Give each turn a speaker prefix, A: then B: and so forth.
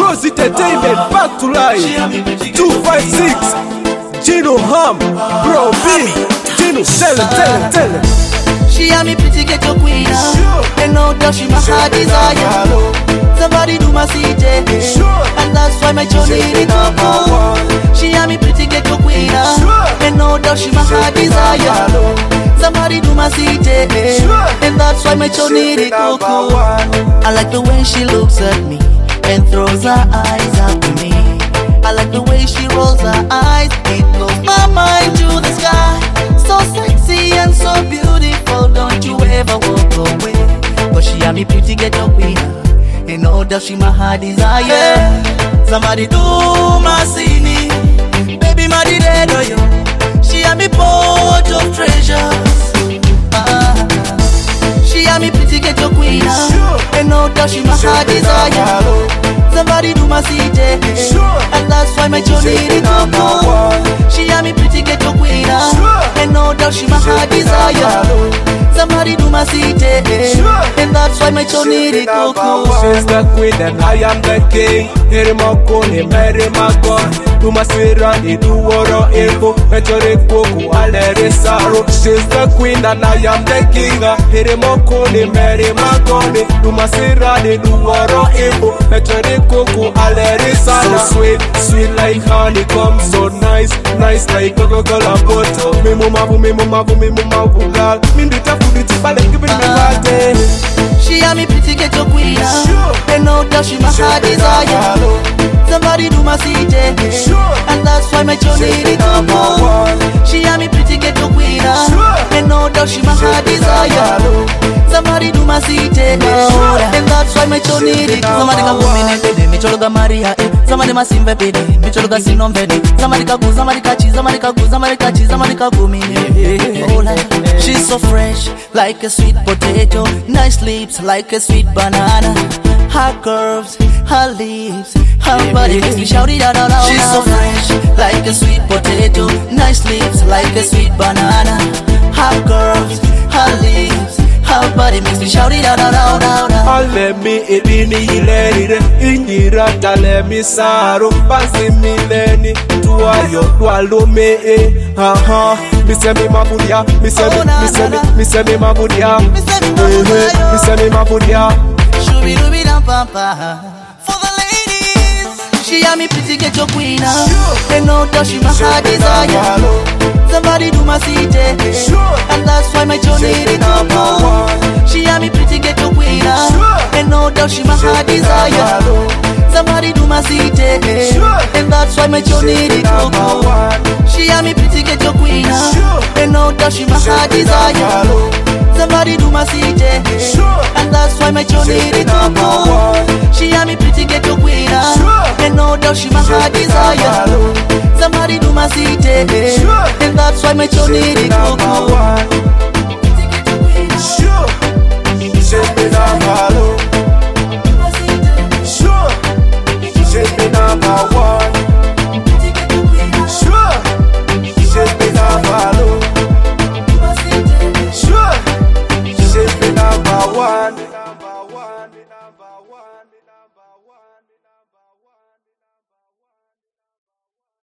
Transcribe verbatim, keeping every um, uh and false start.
A: Rose Entertainment, back to life. two five six, Gino Ham, Bro B, Gino, tell him, tell him, tell him.
B: She and me pretty get your queen, and no doubt she my heart desire. Somebody do my C J, and that's why my Johnny need to go. She and me pretty get your queen, and no doubt she my heart desire. Somebody do my C J, and that's why my Johnny need to go. I like the way she looks at me and throws her eyes up to me. I like the way she rolls her eyes, it blows my mind to the sky. So sexy and so beautiful, don't you ever walk away. Cause she and me pretty get your queen, and know that she my heart desire. Somebody do my cine, baby my dead or you. She and me both of treasures. Ah. She and me pretty get your queen, and know that she my heart desire. Somebody do my C J, and that's why my Johnny need to go. She and me pretty get your queen, and know that she my heart desire. Somebody do my C J, and that's why my Johnny need to go.
A: She's the queen and I am the king. Here my queen, marry my god. Do my sirani, do woro ego. Metore koku, alere saro. She's the queen and I am the king. Here my queen, marry my god. Do my sirani, do woro ego. Metore koku, alere saro. So sweet, sweet like honeycomb. So nice, nice like Coca-Cola bottle. Me mumavu, me mumavu, me mumavu girl. Me do ta food, it's bad, give it me party.
B: She and me pretty get your queen, and know that she my heart desire. Somebody do my C J, and that's why my Johnny need to go. She and me pretty get your queen, and know that she my heart desire. Somebody do my C J, and that's why my Johnny need to go. Somebody can go me pede, me cholo ga Maria, eh. Somebody ma simve pede, me cholo ga sinom pede. Somebody ka go, somebody ka cheese, somebody ka go, somebody ka cheese, somebody ka go me. Oh, like she's so fresh, like a sweet potato. Nice lips, like a sweet banana. Her curves, her lips, her body makes me shout it out loud. She's so fresh, like a sweet potato. Nice lips, like a sweet banana. Her curves, her lips, her body makes me shout it out loud, loud, loud.
A: Let me edini ileri, inyira tale mi saro, basi mileni, tuayo tualo me eh, ha ha. Mi se mi mabudia, mi se mi, mi se mi, mi se mi mabudia, mi se mi mabudia.
B: Shooby dooby dum pam pam. For the ladies, she and me pretty get your queen, and know that she my heart desire. Somebody do my C J, and that's why my Johnny need to go. She and me pretty get your queen, and know that she my heart desire. Somebody do my C J, and that's why my Johnny need to go. She and me pretty get your queen, and know that she my heart desire. Somebody do my C J, and that's why my Johnny need to go. She and me pretty get your queen, and know that she my heart desire. Somebody do my C J, and that's why my Johnny need to go.